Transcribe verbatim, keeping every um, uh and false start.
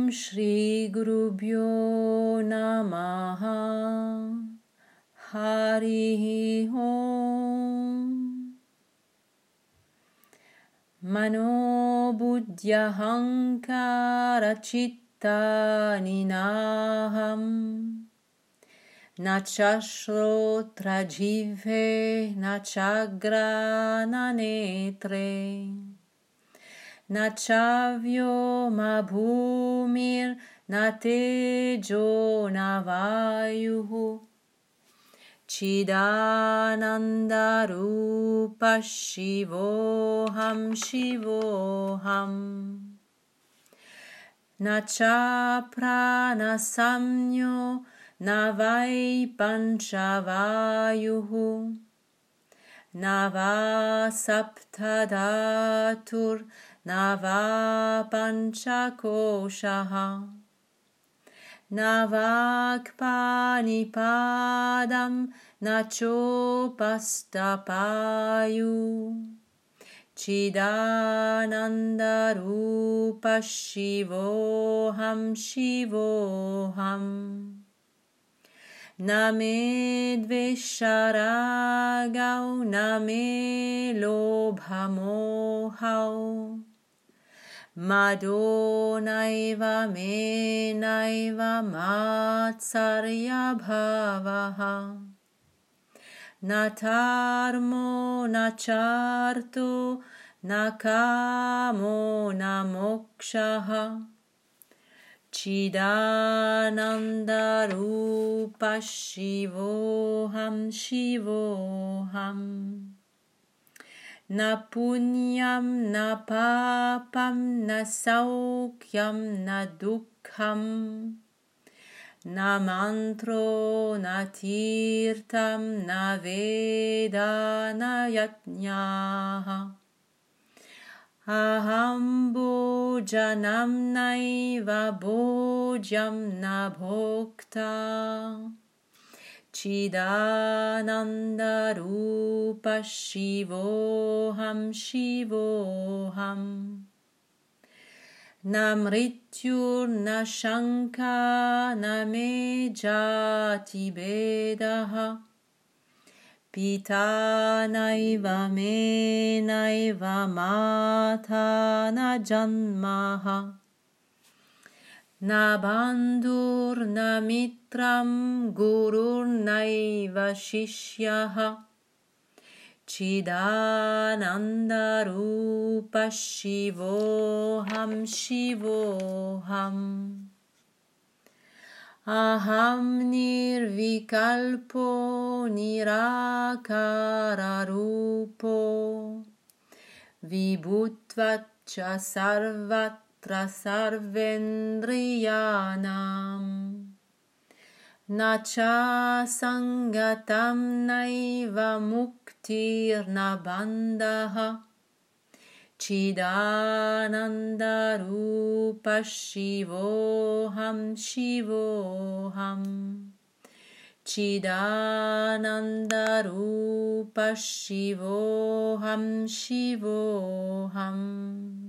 Shri Gurubhyo Namaha. Harihi Om. Mano buddhya hankara chitta ninaham. Nachashrotra jivhe nachagra nanetre. Nachavyo mabhumir natejo navayuhu. Chidananda rupa shivoham shivoham. Nacha prana samyo navai panchavayuhu. Nava saptadatur nava panchakoshaha. Navakpanipadam nachopastapayu. Chidananda rupa shivoham shivoham. Name dvesharagau name lobhamohau. Madonaiva me naiva matsarya bhavaha. Natarmo nacharto nakamo namokshaha. Chidananda rupa shivoham shivoham. Na punyam na papam na saukyam na dukkham. Na mantro na tirtam na veda na yatnyaha. Aham bhojanam naiva bhojam na bhokta. Chidananda rupa shivoham shivoham. Na mrityur na shanka na me jati bedaha. Pita naiva me naiva mata na janmaha. Na bandhur na mitram gurur naiva shishyaha. Chidananda rupa shivoham shivoham. Aham nirvikalpo nirakara rupo. Vibhutvacha sarvatra sarvendriyanam. Nacha sangatam naiva muktir na bandhaha. Chidananda rupa shivoham shivoham. Chidananda rupa shivoham shivoham.